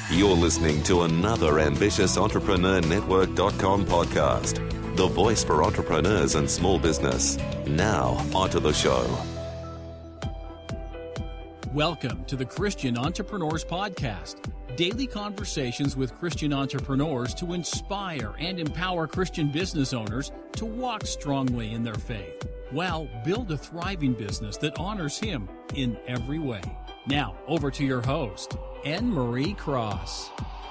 You're listening to another ambitious Entrepreneur Network.com podcast, the voice for entrepreneurs and small business. Now, onto the show. Welcome to the Christian Entrepreneurs Podcast, daily conversations with Christian entrepreneurs to inspire and empower Christian business owners to walk strongly in their faith, while build a thriving business that honors Him in every way. Now, over to your host, Anne-Marie Cross.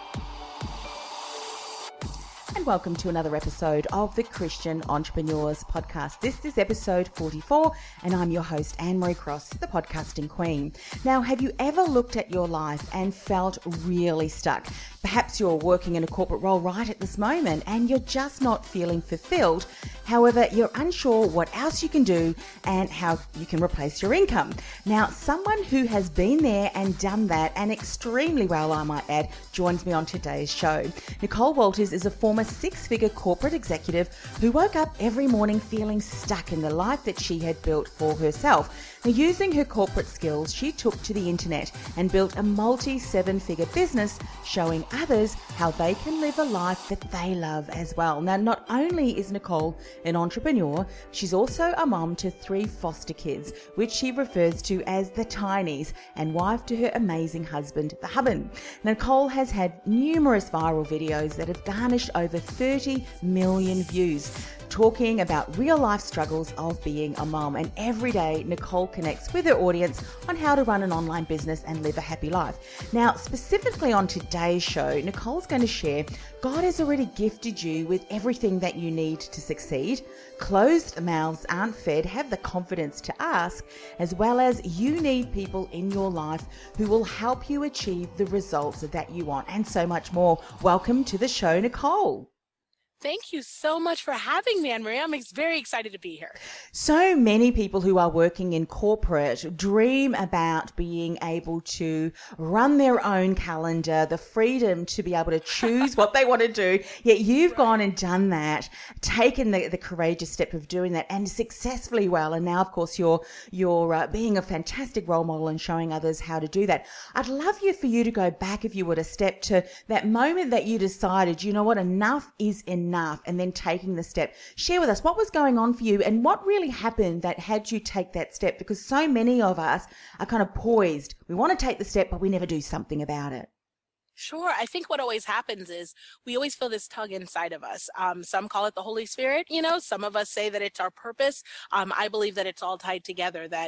And welcome to another episode of the Christian Entrepreneurs Podcast. This is episode 44, and I'm your host, Anne-Marie Cross, the podcasting queen. Now, have you ever looked at your life and felt really stuck? Perhaps you're working in a corporate role right at this moment and you're just not feeling fulfilled. However, you're unsure what else you can do and how you can replace your income. Now, someone who has been there and done that, and extremely well, I might add, joins me on today's show. Nicole Walters is a former six-figure corporate executive who woke up every morning feeling stuck in the life that she had built for herself. Now, using her corporate skills, she took to the internet and built a multi-seven-figure business showing others how they can live a life that they love as well. Now, not only is Nicole an entrepreneur, she's also a mom to 3 foster kids, which she refers to as the Tinies, and wife to her amazing husband, the Hubbin. Nicole has had numerous viral videos that have garnished over 30 million views, talking about real life struggles of being a mom. And every day, Nicole connects with her audience on how to run an online business and live a happy life. Now, specifically on today's show, Nicole's going to share God has already gifted you with everything that you need to succeed. Closed mouths aren't fed. Have the confidence to ask, as well as you need people in your life who will help you achieve the results that you want, and so much more. Welcome to the show, Nicole. Thank you so much for having me, Anne-Marie. I'm very excited to be here. So many people who are working in corporate dream about being able to run their own calendar, the freedom to be able to choose what they want to do. Yet you've gone and done that, taken the courageous step of doing that, and successfully well. And now, of course, you're being a fantastic role model and showing others how to do that. I'd love for you to go back, if you would, a step to that moment that you decided, you know what, enough is enough, and then taking the step. Share with us what was going on for you and what really happened that had you take that step, because so many of us are kind of poised. We want to take the step, but we never do something about it. Sure. I think what always happens is we always feel this tug inside of us. Some call it the Holy Spirit, some of us say that it's our purpose. I believe that it's all tied together, that,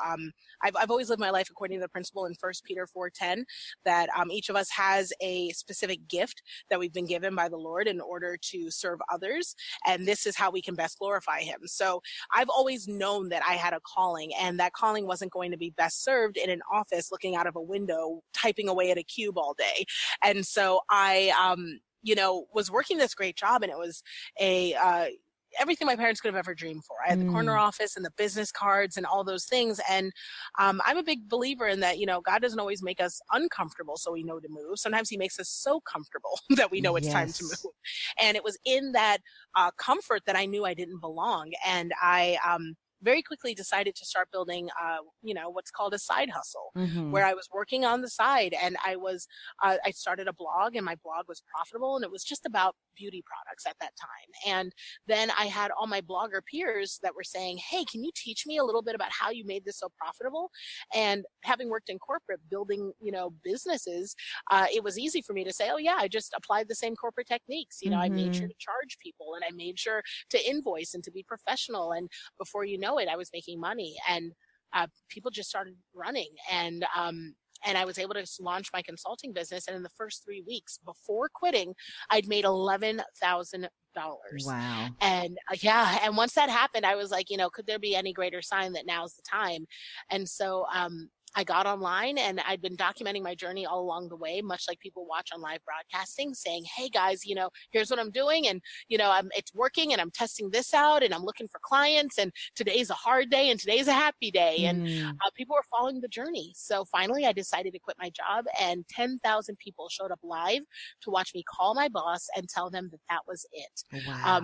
I've always lived my life according to the principle in 1 Peter 4:10, that each of us has a specific gift that we've been given by the Lord in order to serve others. And this is how we can best glorify Him. So I've always known that I had a calling, and that calling wasn't going to be best served in an office looking out of a window, typing away at a cube all day. And so I, was working this great job, and it was everything my parents could have ever dreamed for. I had the corner office and the business cards and all those things. And I'm a big believer in that, God doesn't always make us uncomfortable so we know to move. Sometimes He makes us so comfortable that we know it's time to move. And it was in that comfort that I knew I didn't belong. And I very quickly decided to start building, what's called a side hustle, where I was working on the side, and I started a blog, and my blog was profitable, and it was just about beauty products at that time. And then I had all my blogger peers that were saying, hey, can you teach me a little bit about how you made this so profitable? And having worked in corporate building, businesses, it was easy for me to say, oh yeah, I just applied the same corporate techniques. I made sure to charge people, and I made sure to invoice and to be professional. And before you know it, I was making money, and people just started running. And I was able to launch my consulting business. And in the first 3 weeks before quitting, I'd made $11,000. Wow. And and once that happened, I was like, could there be any greater sign that now's the time? And so I got online, and I'd been documenting my journey all along the way, much like people watch on live broadcasting, saying, hey guys, here's what I'm doing. And, it's working, and I'm testing this out, and I'm looking for clients, and today's a hard day and today's a happy day. And people were following the journey. So finally I decided to quit my job, and 10,000 people showed up live to watch me call my boss and tell them that was it. Wow.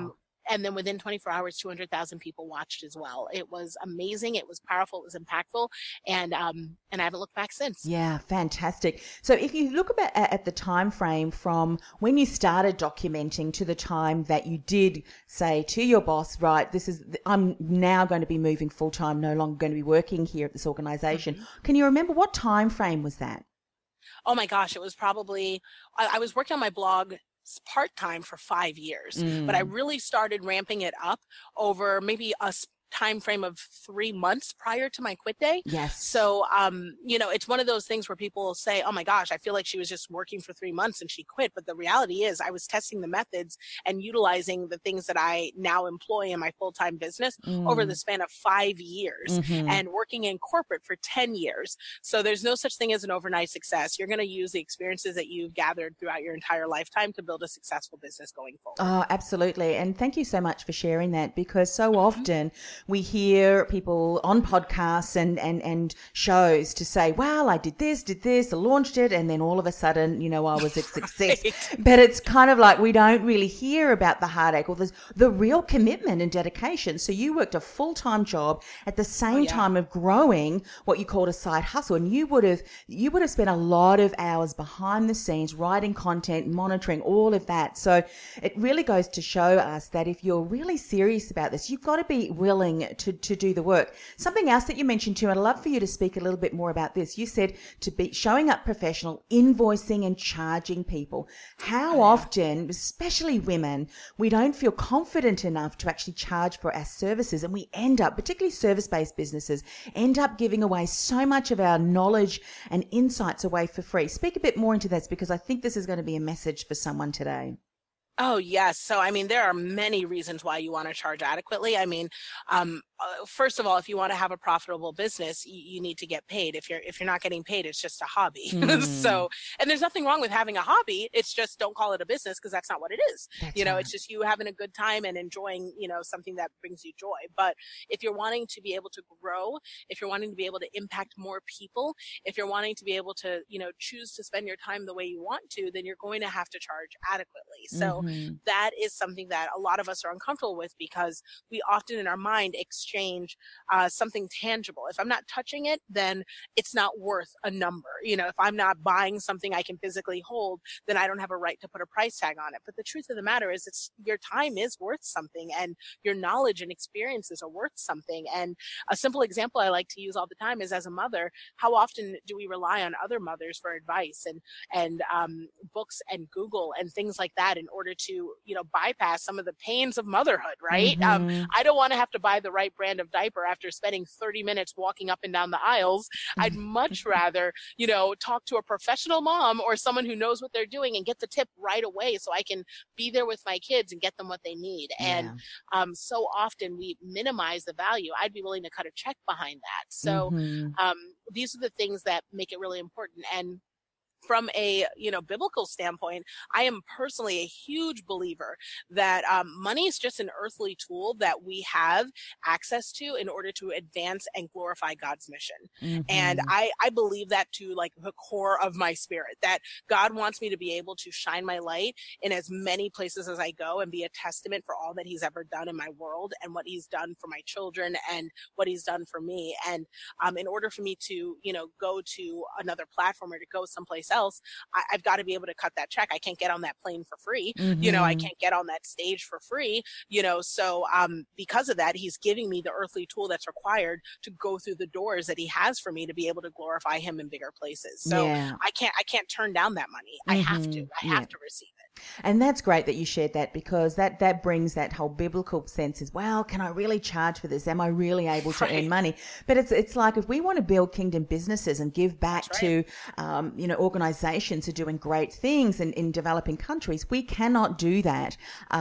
And then within 24 hours, 200,000 people watched as well. It was amazing. It was powerful. It was impactful. And I haven't looked back since. Yeah, fantastic. So if you look at the time frame from when you started documenting to the time that you did say to your boss, right, I'm now going to be moving full time, no longer going to be working here at this organization. Mm-hmm. Can you remember what time frame was that? Oh my gosh, it was probably, I was working on my blog part-time for 5 years, but I really started ramping it up over maybe a time frame of 3 months prior to my quit day. Yes. So, it's one of those things where people will say, oh my gosh, I feel like she was just working for 3 months and she quit. But the reality is I was testing the methods and utilizing the things that I now employ in my full-time business over the span of 5 years and working in corporate for 10 years. So there's no such thing as an overnight success. You're going to use the experiences that you've gathered throughout your entire lifetime to build a successful business going forward. Oh, absolutely. And thank you so much for sharing that, because so often we hear people on podcasts and shows to say, well, I did this, I launched it, and then all of a sudden, I was a success. Right. But it's kind of like we don't really hear about the heartache or the real commitment and dedication. So you worked a full-time job at the same time of growing what you called a side hustle, and you would have spent a lot of hours behind the scenes writing content, monitoring all of that. So it really goes to show us that if you're really serious about this, you've got to be willing to do the work. Something else that you mentioned too, I'd love for you to speak a little bit more about this. You said to be showing up professional, invoicing and charging people. How often, especially women, we don't feel confident enough to actually charge for our services, and we end up, particularly service-based businesses, end up giving away so much of our knowledge and insights away for free. Speak a bit more into this, because I think this is going to be a message for someone today. Oh, yes. So, there are many reasons why you want to charge adequately. First of all, if you want to have a profitable business, you need to get paid. If you're not getting paid, it's just a hobby. So, and there's nothing wrong with having a hobby. It's just, don't call it a business, because that's not what it is. That's right. It's just you having a good time and enjoying, something that brings you joy. But if you're wanting to be able to grow, if you're wanting to be able to impact more people, if you're wanting to be able to, choose to spend your time the way you want to, then you're going to have to charge adequately. So that is something that a lot of us are uncomfortable with, because we often in our mind exchange something tangible. If I'm not touching it, then it's not worth a number. If I'm not buying something I can physically hold, then I don't have a right to put a price tag on it. But the truth of the matter is, your time is worth something, and your knowledge and experiences are worth something. And a simple example I like to use all the time is, as a mother, how often do we rely on other mothers for advice and books and Google and things like that in order to, bypass some of the pains of motherhood, right? I don't want to have to buy the right brand of diaper after spending 30 minutes walking up and down the aisles. I'd much rather, talk to a professional mom or someone who knows what they're doing and get the tip right away, so I can be there with my kids and get them what they need. And so often we minimize the value. I'd be willing to cut a check behind that. So these are the things that make it really important. And from a biblical standpoint, I am personally a huge believer that money is just an earthly tool that we have access to in order to advance and glorify God's mission. And I believe that to the core of my spirit, that God wants me to be able to shine my light in as many places as I go and be a testament for all that he's ever done in my world and what he's done for my children and what he's done for me. And in order for me to, go to another platform or to go someplace else, I've got to be able to cut that check. I can't get on that plane for free. I can't get on that stage for free, so because of that, he's giving me the earthly tool that's required to go through the doors that he has for me to be able to glorify him in bigger places. So I can't turn down that money. I have to receive it. And that's great that you shared that, because that brings that whole biblical sense as well. Can I really charge for this? Am I really able to earn money? But it's like, if we want to build kingdom businesses and give back to, organizations who are doing great things in developing countries, we cannot do that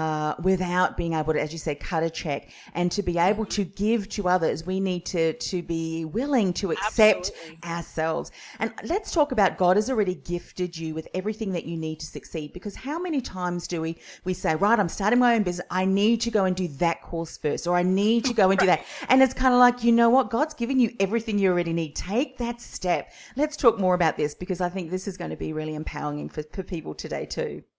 without being able to, as you said, cut a check. And to be able to give to others, we need to be willing to accept ourselves. And let's talk about, God has already gifted you with everything that you need to succeed, because how many times do we say, right, I'm starting my own business, I need to go and do that course first, or I need to go and do that. And it's kind of like, you know what, God's given you everything you already need. Take that step. Let's talk more about this, because I think this is going to be really empowering for people today too.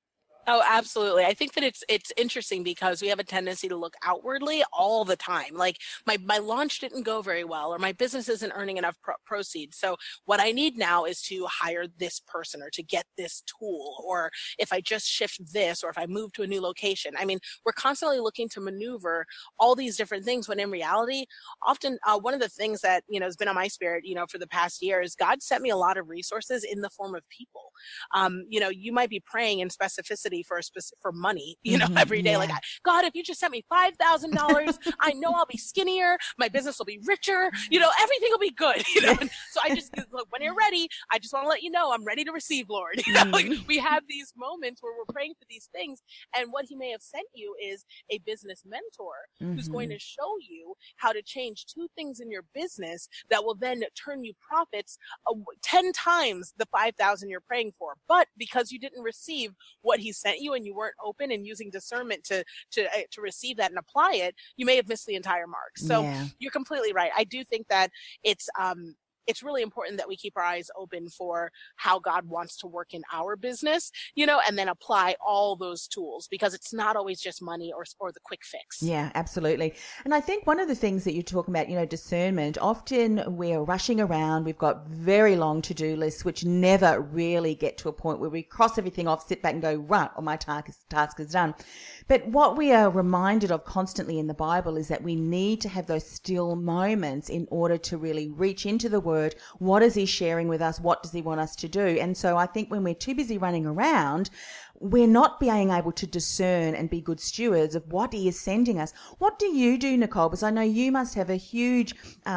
Oh, absolutely. I think that it's interesting because we have a tendency to look outwardly all the time. Like my launch didn't go very well, or my business isn't earning enough proceeds. So what I need now is to hire this person or to get this tool, or if I just shift this, or if I move to a new location. I mean, we're constantly looking to maneuver all these different things when in reality, often one of the things that, has been on my spirit, for the past year is God sent me a lot of resources in the form of people. You might be praying in specificity for money, every day. Yeah. Like, God, if you just sent me $5,000, I know I'll be skinnier. My business will be richer. Everything will be good. And so I just, look, when you're ready, I just want to let you know I'm ready to receive, Lord. Like, we have these moments where we're praying for these things, and what He may have sent you is a business mentor who's going to show you how to change 2 things in your business that will then turn you profits 10 times the 5,000 you're praying for. But because you didn't receive what He sent you, and you weren't open and using discernment to receive that and apply it, you may have missed the entire mark. So You're completely right. I do think that it's really important that we keep our eyes open for how God wants to work in our business, and then apply all those tools, because it's not always just money or the quick fix. Yeah, absolutely. And I think one of the things that you're talking about, discernment, often we're rushing around. We've got very long to-do lists, which never really get to a point where we cross everything off, sit back and go, right, my task is done. But what we are reminded of constantly in the Bible is that we need to have those still moments in order to really reach into the Word. What is He sharing with us? What does He want us to do? And so I think when we're too busy running around, we're not being able to discern and be good stewards of what He is sending us. What do you do, Nicole? Because I know you must have a huge,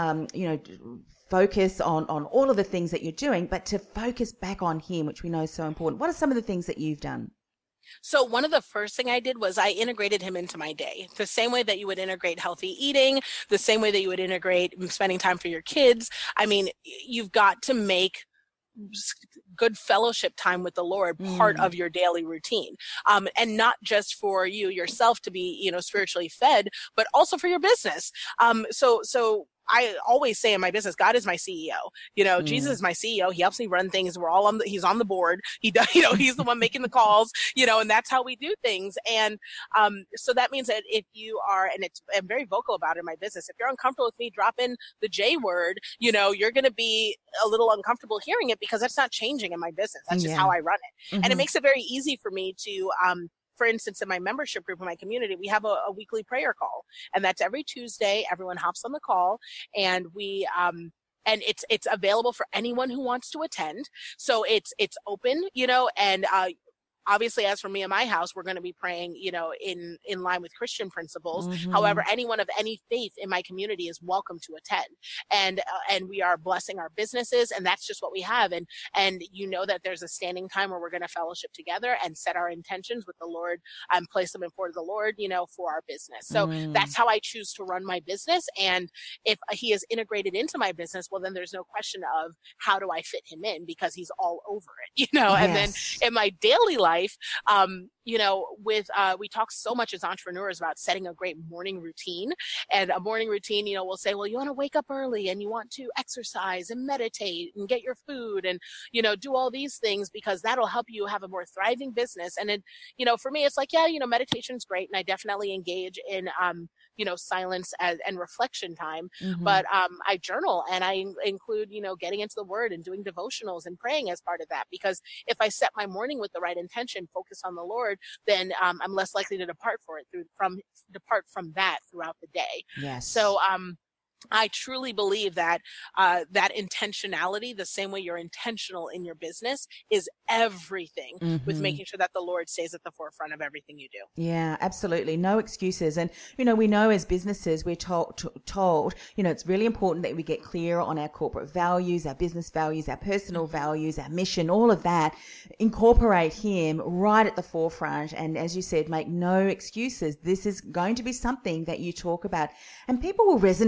focus on all of the things that you're doing, but to focus back on Him, which we know is so important. What are some of the things that you've done? So one of the first thing I did was I integrated Him into my day, the same way that you would integrate healthy eating, the same way that you would integrate spending time for your kids. I mean, you've got to make good fellowship time with the Lord part of your daily routine, and not just for you yourself to be, spiritually fed, but also for your business. So I always say in my business, God is my CEO. Jesus is my CEO. He helps me run things. We're all he's on the board. He does, he's the one making the calls, and that's how we do things. And so that means that if you are, and I'm very vocal about it in my business, if you're uncomfortable with me dropping the J word, you're going to be a little uncomfortable hearing it, because that's not changing in my business. That's just how I run it. And it makes it very easy for me to, for instance, in my membership group in my community, we have a weekly prayer call, and that's every Tuesday. Everyone hops on the call, and we and it's available for anyone who wants to attend. So it's open, and obviously, as for me and my house, we're going to be praying, in line with Christian principles. However, anyone of any faith in my community is welcome to attend, and we are blessing our businesses, and that's just what we have. And that there's a standing time where we're going to fellowship together and set our intentions with the Lord and place them before the Lord, for our business. So that's how I choose to run my business. And if He is integrated into my business, well, then there's no question of how do I fit Him in, because He's all over it, And then in my daily life, we talk so much as entrepreneurs about setting a great morning routine, and a morning routine, we'll say, well, you want to wake up early and you want to exercise and meditate and get your food and, do all these things, because that'll help you have a more thriving business. And then, for me, it's like, meditation's great. And I definitely engage in, silence and reflection time, but I journal, and I include, getting into the Word and doing devotionals and praying as part of that, because if I set my morning with the right intention, focus on the Lord, then I'm less likely to depart from that throughout the day. Yes. So I truly believe that that intentionality, the same way you're intentional in your business, is everything with making sure that the Lord stays at the forefront of everything you do. Yeah, absolutely. No excuses. And, we know as businesses, we're told, it's really important that we get clear on our corporate values, our business values, our personal values, our mission, all of that. Incorporate Him right at the forefront. And as you said, make no excuses. This is going to be something that you talk about, and people will resonate with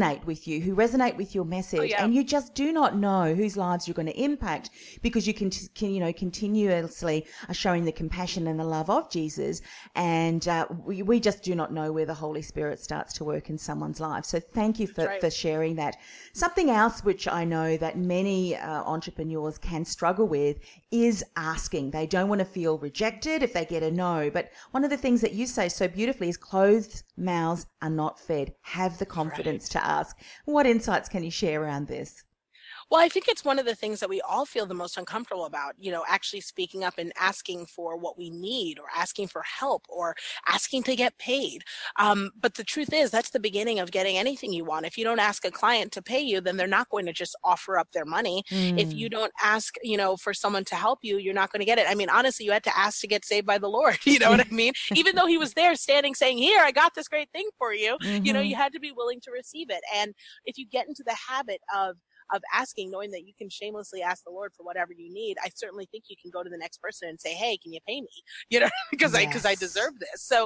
you, who resonate with your message, and you just do not know whose lives you're going to impact because you can continuously are showing the compassion and the love of Jesus, and we just do not know where the Holy Spirit starts to work in someone's life. So thank you for sharing that. Something else which I know that many entrepreneurs can struggle with is asking. They don't want to feel rejected if they get a no, but one of the things that you say so beautifully is closed mouths are not fed. Have the confidence to ask. What insights can you share around this? Well, I think it's one of the things that we all feel the most uncomfortable about, actually speaking up and asking for what we need, or asking for help, or asking to get paid. But the truth is, that's the beginning of getting anything you want. If you don't ask a client to pay you, then they're not going to just offer up their money. If you don't ask, for someone to help you, you're not going to get it. I mean, honestly, you had to ask to get saved by the Lord. You know what I mean? Even though he was there standing saying, here, I got this great thing for you, you had to be willing to receive it. And if you get into the habit of asking, knowing that you can shamelessly ask the Lord for whatever you need, I certainly think you can go to the next person and say, hey, can you pay me? Because I deserve this. So,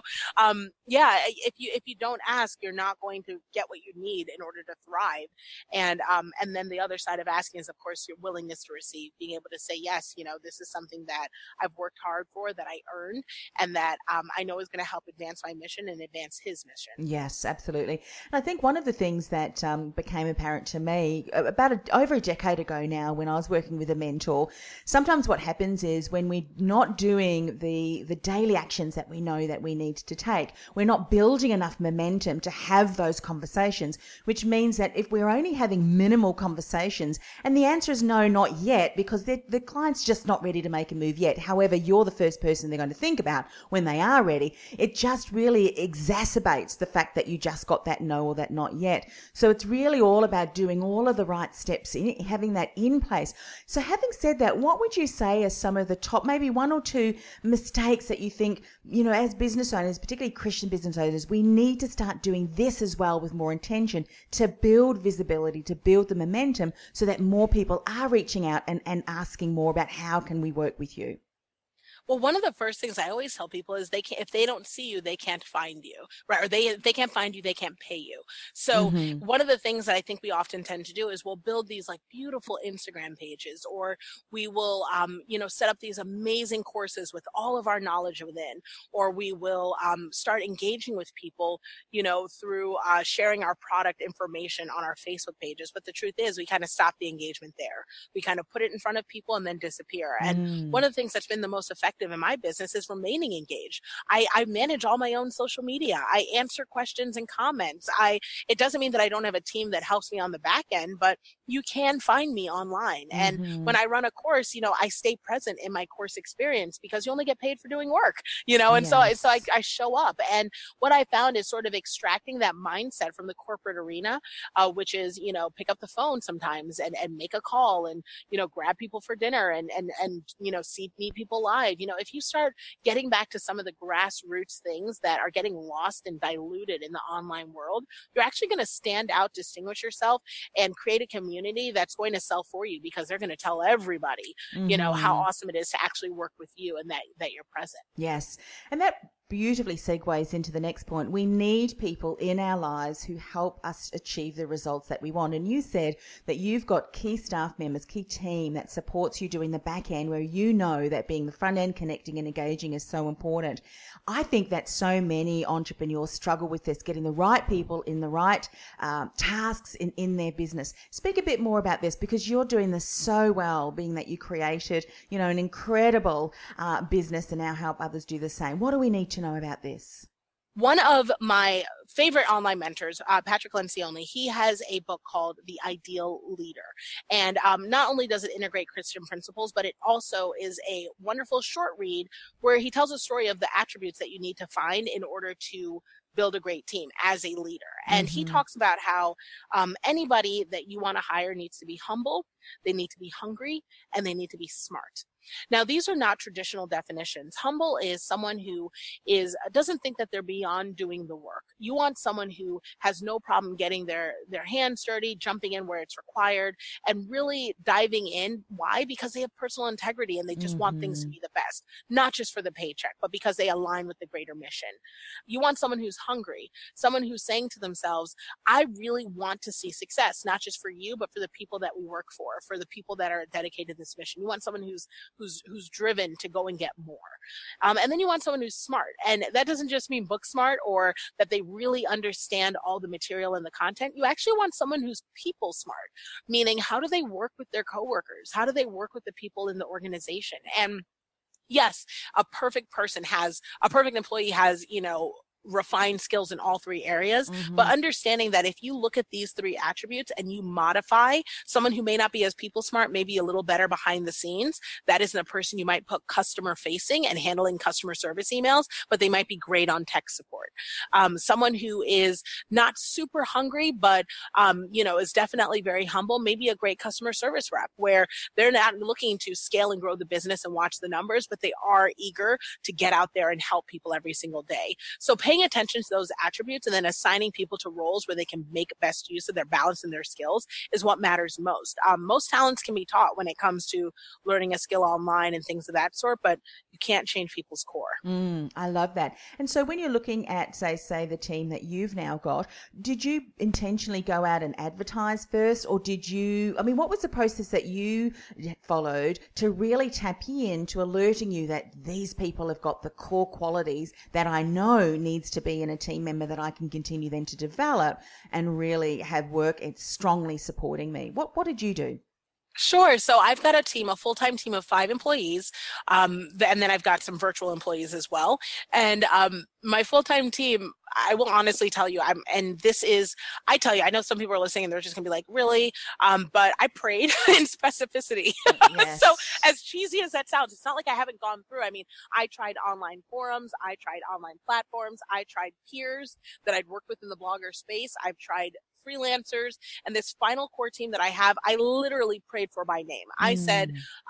if you don't ask, you're not going to get what you need in order to thrive. And then the other side of asking is, of course, your willingness to receive, being able to say, yes, this is something that I've worked hard for, that I earned, and that I know is going to help advance my mission and advance his mission. Yes, absolutely. And I think one of the things that became apparent to me about over a decade ago now, when I was working with a mentor, sometimes what happens is when we're not doing the daily actions that we know that we need to take, we're not building enough momentum to have those conversations, which means that if we're only having minimal conversations, and the answer is no, not yet, because the client's just not ready to make a move yet. However, you're the first person they're going to think about when they are ready. It just really exacerbates the fact that you just got that no or that not yet. So it's really all about doing all of the right steps in having that in place. So having said that, what would you say are some of the top, maybe one or two mistakes that you think, as business owners, particularly Christian business owners, we need to start doing this as well with more intention to build visibility, to build the momentum so that more people are reaching out and asking more about how can we work with you? Well, one of the first things I always tell people is if they don't see you, they can't find you, right? Or they can't find you, they can't pay you. So one of the things that I think we often tend to do is we'll build these like beautiful Instagram pages, or we will, set up these amazing courses with all of our knowledge within, or we will start engaging with people, through sharing our product information on our Facebook pages. But the truth is, we kind of stop the engagement there. We kind of put it in front of people and then disappear. And one of the things that's been the most effective in my business is remaining engaged. I manage all my own social media. I answer questions and comments. It doesn't mean that I don't have a team that helps me on the back end, but you can find me online. And when I run a course, I stay present in my course experience, because you only get paid for doing work, and so I show up. And what I found is sort of extracting that mindset from the corporate arena, which is, pick up the phone sometimes and make a call and, grab people for dinner and meet people live. If you start getting back to some of the grassroots things that are getting lost and diluted in the online world, you're actually going to stand out, distinguish yourself, and create a community that's going to sell for you, because they're going to tell everybody, how awesome it is to actually work with you and that you're present. Yes. And that beautifully segues into the next point. We need people in our lives who help us achieve the results that we want. And you said that you've got key staff members, key team that supports you doing the back end, where you know that being the front end, connecting and engaging is so important. I think that so many entrepreneurs struggle with this, getting the right people in the right tasks in their business. Speak a bit more about this, because you're doing this so well, being that you created, an incredible business and now help others do the same. What do we need to know about this? One of my favorite online mentors, Patrick Lencioni, he has a book called The Ideal Leader. And not only does it integrate Christian principles, but it also is a wonderful short read where he tells a story of the attributes that you need to find in order to build a great team as a leader. And he talks about how anybody that you want to hire needs to be humble, they need to be hungry, and they need to be smart. Now, these are not traditional definitions. Humble is someone who doesn't think that they're beyond doing the work. You want someone who has no problem getting their hands dirty, jumping in where it's required, and really diving in. Why? Because they have personal integrity and they just want things to be the best, not just for the paycheck, but because they align with the greater mission. You want someone who's hungry, someone who's saying to themselves, I really want to see success, not just for you, but for the people that we work for the people that are dedicated to this mission. You want someone who's driven to go and get more. And then you want someone who's smart. And that doesn't just mean book smart or that they really understand all the material and the content. You actually want someone who's people smart, meaning how do they work with their coworkers? How do they work with the people in the organization? And yes, a perfect employee has, refined skills in all three areas, but understanding that if you look at these three attributes and you modify someone who may not be as people smart, maybe a little better behind the scenes, that isn't a person you might put customer facing and handling customer service emails, but they might be great on tech support. Someone who is not super hungry, but, is definitely very humble, maybe a great customer service rep where they're not looking to scale and grow the business and watch the numbers, but they are eager to get out there and help people every single day. So paying attention to those attributes and then assigning people to roles where they can make best use of their balance and their skills is what matters most. Most talents can be taught when it comes to learning a skill online and things of that sort, but you can't change people's core. I love that. And so when you're looking at, say the team that you've now got, did you intentionally go out and advertise first, or what was the process that you followed to really tap into alerting you that these people have got the core qualities that I know needs to be in a team member that I can continue then to develop and really have work it's strongly supporting me? What did you do? Sure. So I've got a full-time team of 5 employees, and then I've got some virtual employees as well. And my full-time team, I will honestly tell you, I know some people are listening and they're just gonna be like, really? But I prayed in specificity. Yes. So as cheesy as that sounds, it's not like I haven't gone through. I mean, I tried online forums, I tried online platforms, I tried peers that I'd worked with in the blogger space, I've tried freelancers, and this final core team that I have, I literally prayed for by name. I said,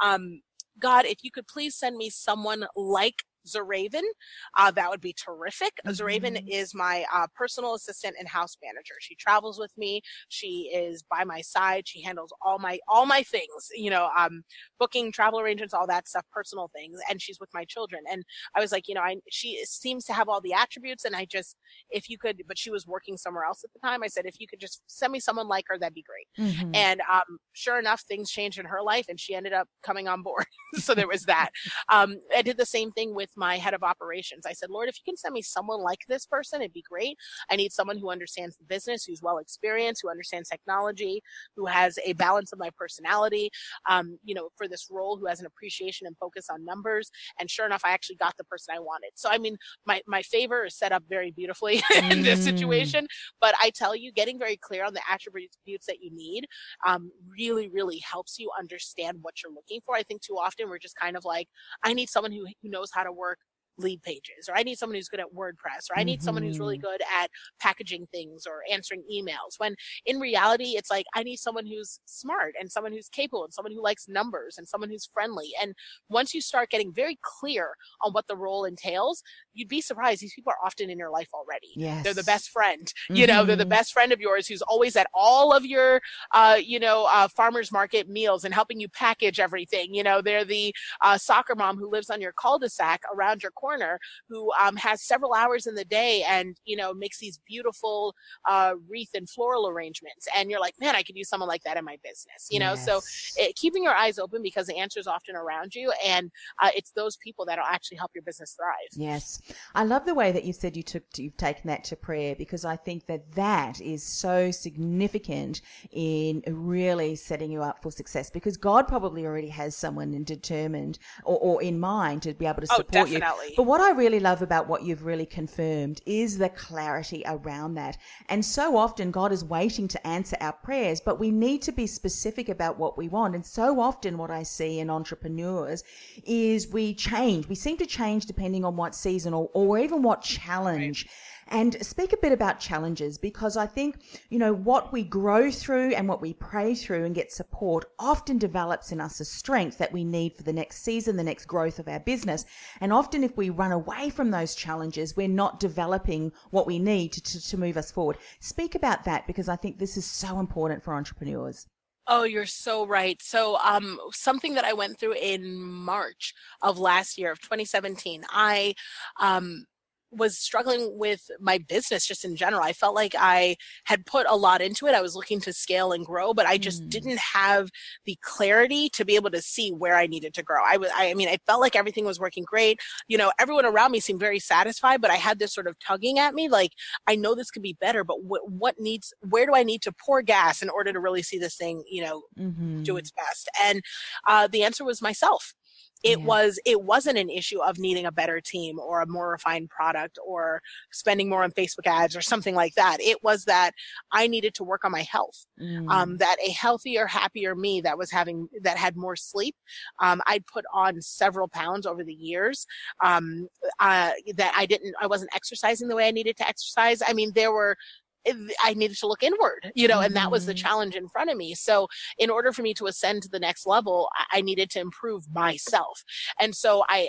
God, if you could please send me someone like Zeraven, that would be terrific. Zeraven is my personal assistant and house manager. She travels with me. She is by my side. She handles all my things, booking, travel arrangements, all that stuff, personal things. And she's with my children. And I was like, she seems to have all the attributes. And if you could, but she was working somewhere else at the time. I said, if you could just send me someone like her, that'd be great. And sure enough, things changed in her life and she ended up coming on board. So there was that. I did the same thing with my head of operations. I said, Lord, if you can send me someone like this person, it'd be great. I need someone who understands the business, who's well experienced, who understands technology, who has a balance of my personality, for this role, who has an appreciation and focus on numbers. And sure enough, I actually got the person I wanted. So, I mean, my favor is set up very beautifully in this situation, but I tell you, getting very clear on the attributes that you need, really, really helps you understand what you're looking for. I think too often we're just kind of like, I need someone who knows how to work lead pages, or I need someone who's good at WordPress, or I need someone who's really good at packaging things or answering emails, when in reality it's like I need someone who's smart and someone who's capable and someone who likes numbers and someone who's friendly. And once you start getting very clear on what the role entails, you'd be surprised these people are often in your life already. Yes. They're the best friend, they're the best friend of yours who's always at all of your farmers market meals and helping you package everything. They're the soccer mom who lives on your cul-de-sac around your corner, who has several hours in the day and makes these beautiful wreath and floral arrangements, and you're like, man, I could use someone like that in my business. Yes. So keeping your eyes open, because the answer is often around you, and it's those people that'll actually help your business thrive. Yes, I love the way that you said you've taken that to prayer, because I think that is so significant in really setting you up for success, because God probably already has someone determined or in mind to be able to support you. But what I really love about what you've really confirmed is the clarity around that. And so often God is waiting to answer our prayers, but we need to be specific about what we want. And so often what I see in entrepreneurs is we seem to change depending on what season season or even what challenge. Right. And speak a bit about challenges, because I think, what we grow through and what we pray through and get support often develops in us a strength that we need for the next season, the next growth of our business. And often if we run away from those challenges, we're not developing what we need to move us forward. Speak about that, because I think this is so important for entrepreneurs. Oh, you're so right. So something that I went through in March of last year, of 2017, I was struggling with my business just in general. I felt like I had put a lot into it. I was looking to scale and grow, but I just didn't have the clarity to be able to see where I needed to grow. I felt like everything was working great. Everyone around me seemed very satisfied, but I had this sort of tugging at me, like, I know this could be better, but where do I need to pour gas in order to really see this thing, do its best? And the answer was myself. It wasn't an issue of needing a better team or a more refined product or spending more on Facebook ads or something like that. It was that I needed to work on my health. That a healthier, happier me that had more sleep. I'd put on several pounds over the years, that I wasn't exercising the way I needed to exercise. I mean, I needed to look inward, and that was the challenge in front of me. So in order for me to ascend to the next level, I needed to improve myself. And so I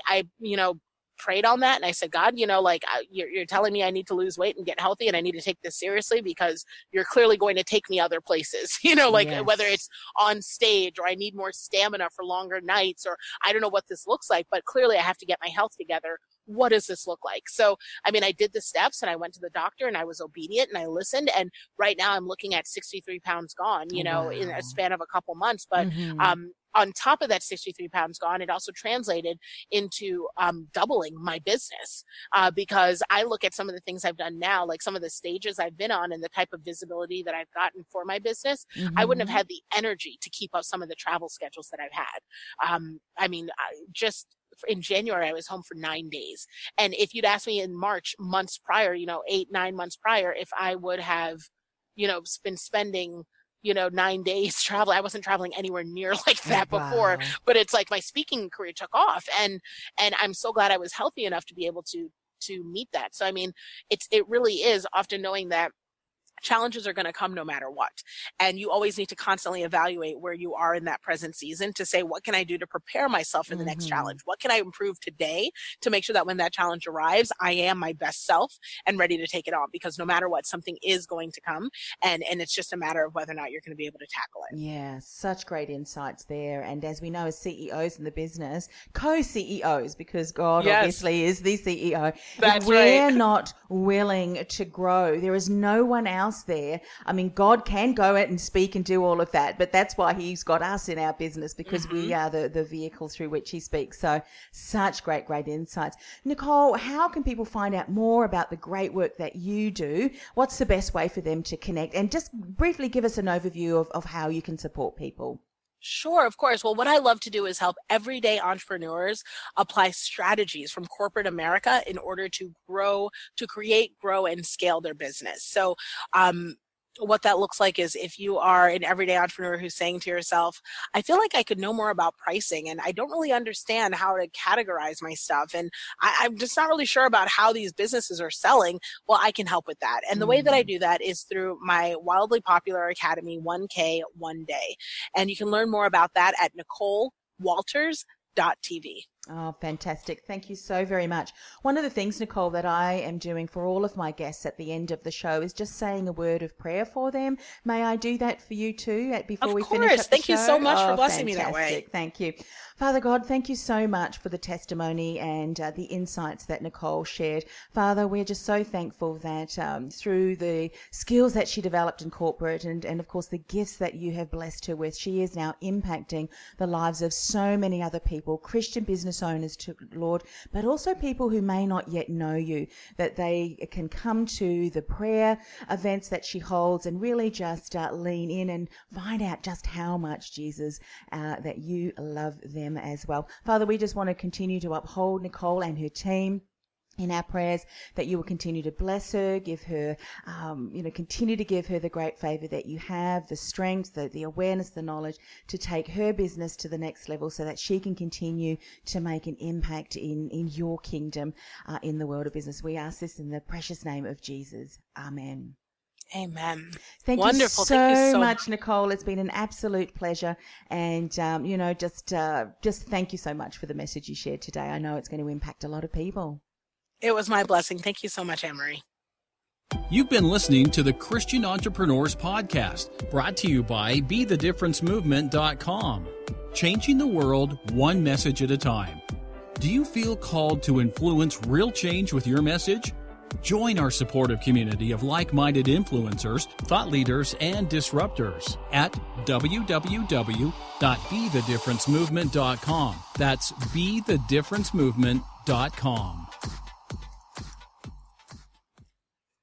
prayed on that. And I said, God, you're telling me I need to lose weight and get healthy, and I need to take this seriously, because you're clearly going to take me other places, yes. Whether it's on stage or I need more stamina for longer nights, or I don't know what this looks like, but clearly I have to get my health together. What does this look like? So, I did the steps, and I went to the doctor, and I was obedient, and I listened. And right now I'm looking at 63 pounds gone, wow. in a span of a couple months. But, on top of that 63 pounds gone, it also translated into doubling my business, because I look at some of the things I've done now, like some of the stages I've been on and the type of visibility that I've gotten for my business. I wouldn't have had the energy to keep up some of the travel schedules that I've had. In January, I was home for 9 days. And if you'd asked me in March, months prior, 8-9 months prior, if I would have, been spending 9 days traveling. I wasn't traveling anywhere near like that before, but it's like my speaking career took off, and I'm so glad I was healthy enough to be able to meet that. So, it really is often knowing that challenges are going to come no matter what. And you always need to constantly evaluate where you are in that present season to say, what can I do to prepare myself for the next challenge? What can I improve today to make sure that when that challenge arrives, I am my best self and ready to take it on? Because no matter what, something is going to come, and it's just a matter of whether or not you're going to be able to tackle it. Yeah, such great insights there. And as we know, as CEOs in the business, co-CEOs, because God obviously is the CEO, That's if we're right. not willing to grow, there is no one else there. God can go out and speak and do all of that, but that's why he's got us in our business, because we are the vehicle through which he speaks. So such great insights. Nicole, how can people find out more about the great work that you do? What's the best way for them to connect? And just briefly give us an overview of how you can support people. Sure, of course. Well, what I love to do is help everyday entrepreneurs apply strategies from corporate America in order to create, grow, and scale their business. So, what that looks like is if you are an everyday entrepreneur who's saying to yourself, I feel like I could know more about pricing, and I don't really understand how to categorize my stuff, and I'm just not really sure about how these businesses are selling. Well, I can help with that. And the way that I do that is through my wildly popular academy, 1K One Day. And you can learn more about that at NicoleWalters.tv. Oh, fantastic. Thank you so very much. One of the things, Nicole, that I am doing for all of my guests at the end of the show is just saying a word of prayer for them. May I do that for you too before we finish up the show? Thank you so much for blessing me that way. Thank you. Father God, thank you so much for the testimony and the insights that Nicole shared. Father, we're just so thankful that through the skills that she developed in corporate and of course the gifts that you have blessed her with, she is now impacting the lives of so many other people, Christian business owners, to Lord, but also people who may not yet know you, that they can come to the prayer events that she holds and really just lean in and find out just how much, Jesus, that you love them as well. Father, we just want to continue to uphold Nicole and her team. in our prayers that you will continue to bless her, give her, continue to give her the great favor that you have, the strength, the awareness, the knowledge to take her business to the next level so that she can continue to make an impact in your kingdom in the world of business. We ask this in the precious name of Jesus. Amen. Amen. Wonderful. Thank you so much, Nicole. It's been an absolute pleasure. And, just thank you so much for the message you shared today. I know it's going to impact a lot of people. It was my blessing. Thank you so much, Anne-Marie. You've been listening to the Christian Entrepreneurs Podcast, brought to you by BeTheDifferenceMovement.com. Changing the world one message at a time. Do you feel called to influence real change with your message? Join our supportive community of like-minded influencers, thought leaders, and disruptors at www.BeTheDifferenceMovement.com. That's BeTheDifferenceMovement.com.